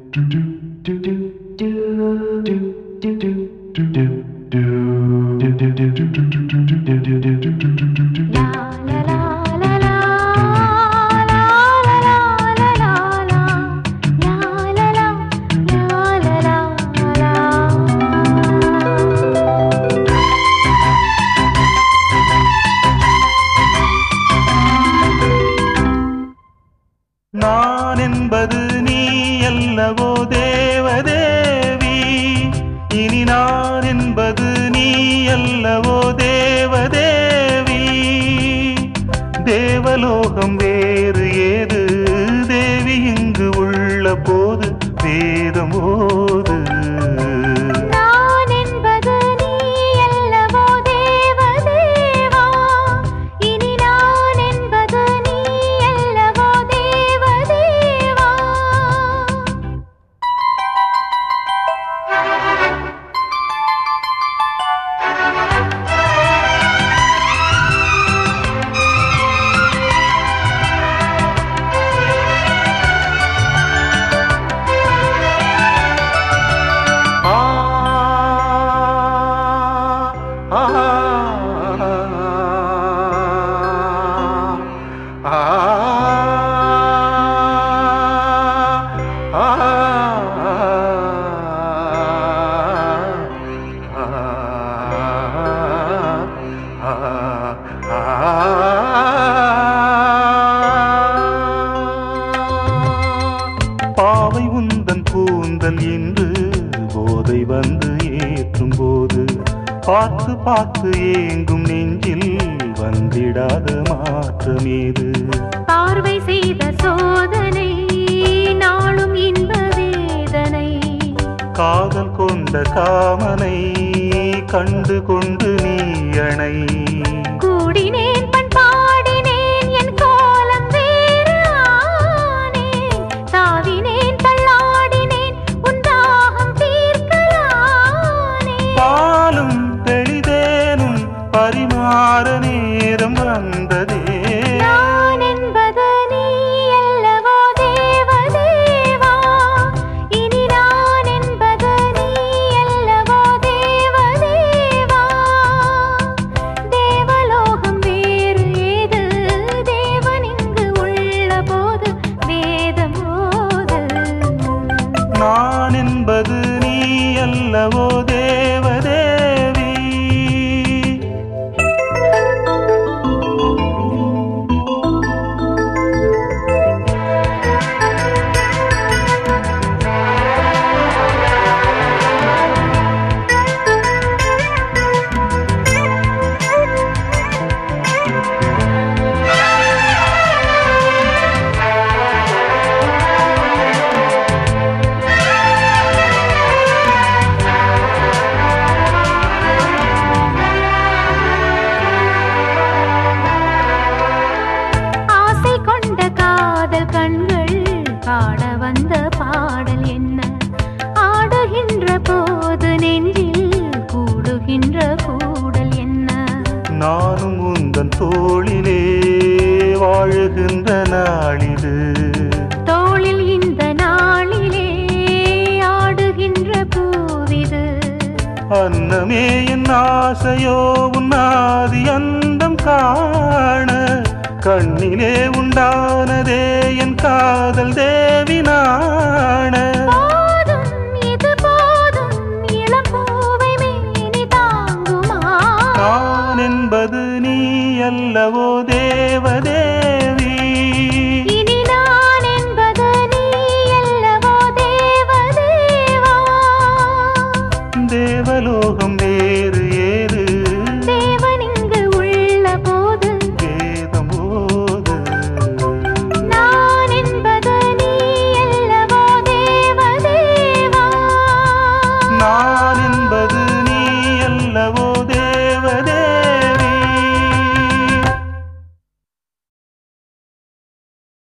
நான் என்பது நீ அல்லவோ தேவதேவி, இனி நான் என்பது நீ அல்லவோ தேவதேவி. தேவலோகம் வேறு ஏது தேவி, இங்கு உள்ள போது வேதம் ஓது. பாவை உந்தன் கூந்தல் என்று போதை வந்து ஏற்றும் போது, பார்த்து பார்த்து ஏங்கும் நெஞ்சில் வந்திடாத மாற்றமேது. பார்வை செய்த சோதனை நாளும் இன்ப வேதனை, காதல் கொண்ட காமனை கண்டு கொண்டு நீ அணை. கூடினேன் பண்பாடினேன் என் கோலம் வேறு ஆனேன், தாவினேன் தள்ளாடினேன் உன் தாகம் தீர்க்கலானே. பாலும் தெளிதேனும் பரிமாற நேரம் வந்ததே. நான் என்பது நீ அல்லவோ தேவதேவா, இனி நான் என்பது நீ அல்லவோ தேவதேவா. தேவலோகம் வேறு ஏது தேவன் இங்கு உள்ள போது வேதம் ஓது. நான் என்பது நீ அல்லவோ தேவதேவி. ஆசை கொண்ட காதல் கண்கள் பாட வந்த பாடல் என்ன, ஆடுகின்ற போது நெஞ்சில் கூடுகின்ற கூடல் என்ன. நானும் உந்தன் தோளிலே வாழுகின்ற நாளிது, தோளில் இந்த நாளிலே ஆடுகின்ற பூவிது. அன்னமே என் ஆசையோ உன்னாதி அந்தம் காண, கண்ணிலே உண்டானதே என் காதல்